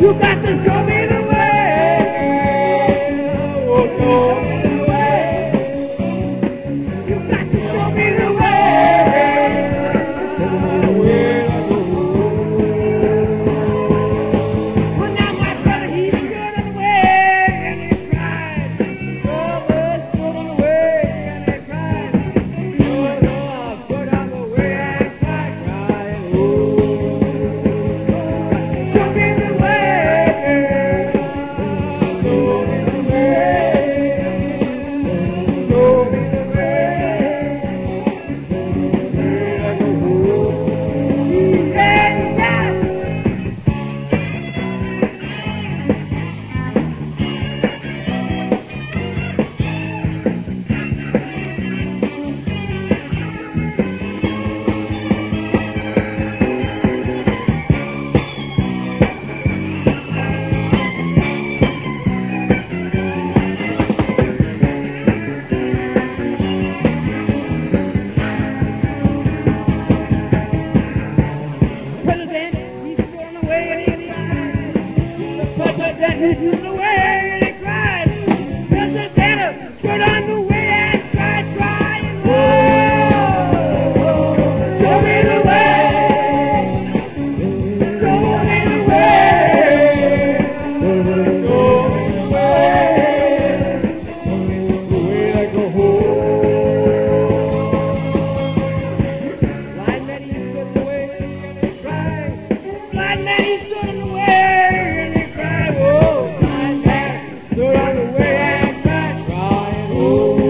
got to show me the way. Oh, show me the way. You got to show me the way. Well, now my brother, he was good on the way, and he cried. Oh, was good on the way, and he cried. Oh, no, I was good on the way, and cried, crying. Oh, show me the way. Show me the way. Show me the way. Yeah, yeah. President, he's good on the way and he cried. The president, he's good on the way and he cried. President, good on the way and cried, crying. Oh, show me the way. Show me the way. Show me the way. The way I go home. Blind man, he stood in the way and he cried. Blind man, he stood in the way and he cried. Oh, blind man stood on the way and cried, crying. Oh,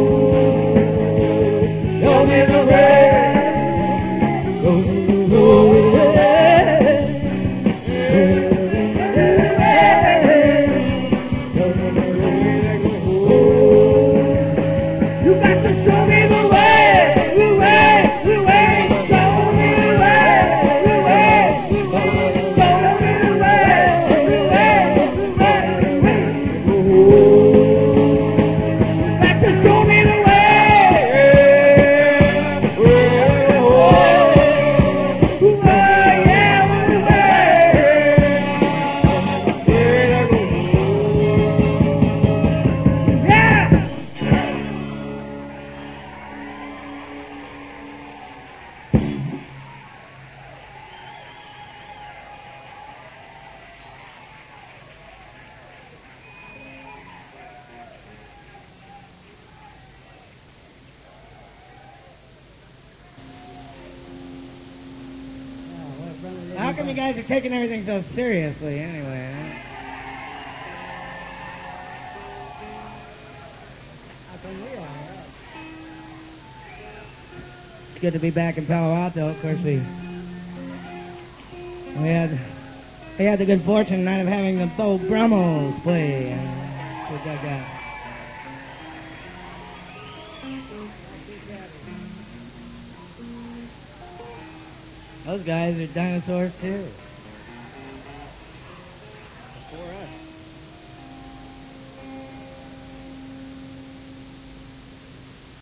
show me the way. Show me the way. You got to show me the way, the way, the way. Show me the way, the way, the way. Show me the way, the way, the way, the way. You got to show me the way. The way, yeah, the way. Yeah. How come you guys are taking everything so seriously anyway? Huh? How come we are? It's good to be back in Palo Alto. Of course, we had the good fortune tonight of having the Bo Brummels play. We got that. Those guys are dinosaurs too.